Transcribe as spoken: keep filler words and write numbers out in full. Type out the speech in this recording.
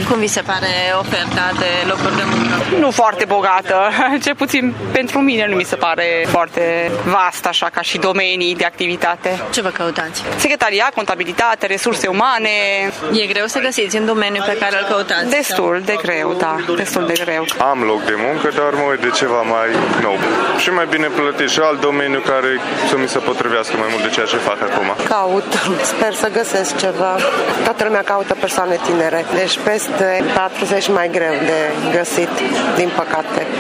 Cum vi se pare oferta de locuri de muncă? Nu foarte bogată, cel puțin pentru mine nu mi se pare foarte vast așa ca și domenii de activitate. Ce vă căutați? Secretariat, contabilitate, resurse umane. E greu să găsiți în domeniul pe care îl căutați? Destul de greu, da, destul de greu. Am loc de muncă, dar mă uit de ceva mai nou. Și mai bine plătit și alt domeniu care să mi se potrivească mai mult de ceea ce fac acum. Caut, sper să găsesc ceva. Toată lumea caută persoane tinere, deci peste patruzeci mai greu de găsit, din păcate.